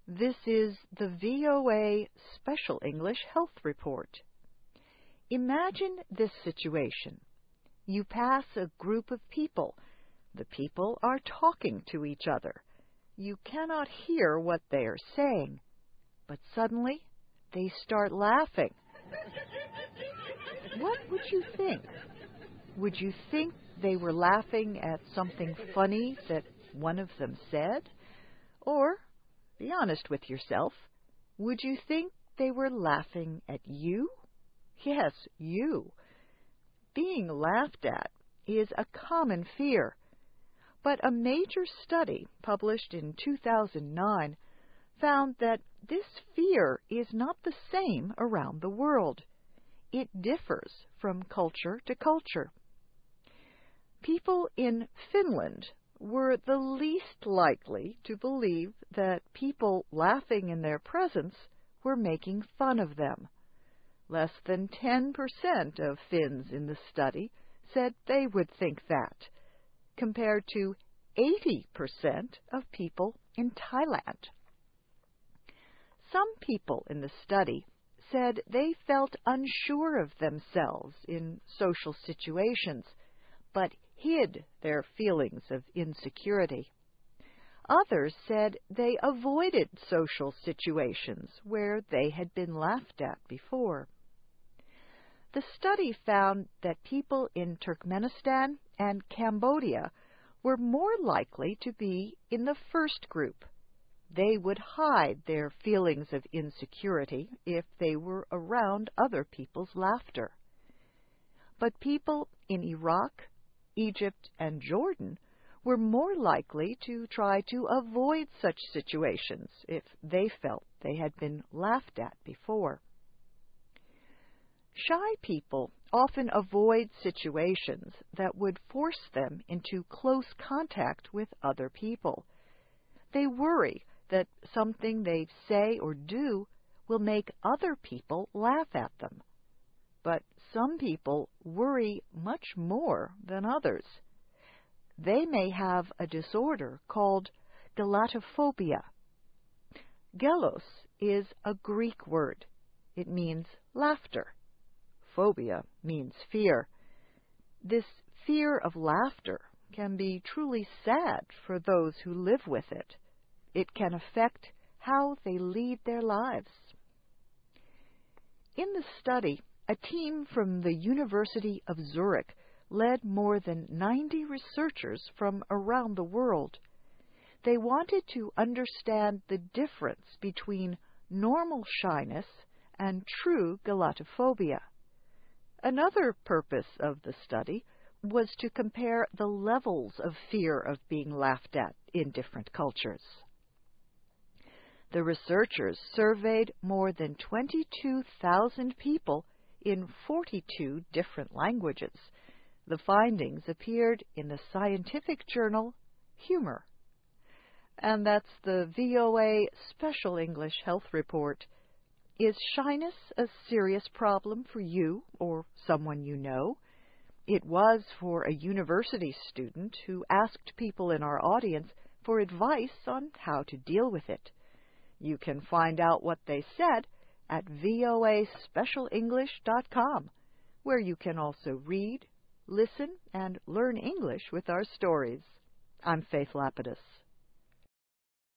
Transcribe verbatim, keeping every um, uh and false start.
This is the V O A Special English Health Report. Imagine this situation. You pass a group of people. The people are talking to each other. You cannot hear what they are saying, but suddenly they start laughing. What would you think? Would you think they were laughing at something funny that one of them said? Or, be honest with yourself, would you think they were laughing at you? Yes, you. Being laughed at is a common fear, but a major study published in two thousand nine found that this fear is not the same around the world. It differs from culture to culture. People in Finland were the least likely to believe that people laughing in their presence were making fun of them. Less than ten percent of Finns in the study said they would think that, compared to eighty percent of people in Thailand. Some people in the study said they felt unsure of themselves in social situations, but hid their feelings of insecurity. Others said they avoided social situations where they had been laughed at before. The study found that people in Turkmenistan and Cambodia were more likely to be in the first group. They would hide their feelings of insecurity if they were around other people's laughter. But people in Iraq, Egypt, and Jordan were more likely to try to avoid such situations if they felt they had been laughed at before. Shy people often avoid situations that would force them into close contact with other people. They worry that something they say or do will make other people laugh at them. But some people worry much more than others. They may have a disorder called galatophobia. Gelos is a Greek word. It means laughter. Phobia means fear. This fear of laughter can be truly sad for those who live with it. It can affect how they lead their lives. In the study, a team from the University of Zurich led more than ninety researchers from around the world. They wanted to understand the difference between normal shyness and true galatophobia. Another purpose of the study was to compare the levels of fear of being laughed at in different cultures. The researchers surveyed more than twenty-two thousand people in forty-two different languages. The findings appeared in the scientific journal Humor. And that's the V O A Special English Health Report. Is shyness a serious problem for you or someone you know? It was for a university student who asked people in our audience for advice on how to deal with it. You can find out what they said at V O A special english dot com, where you can also read, listen, and learn English with our stories. I'm Faith Lapidus.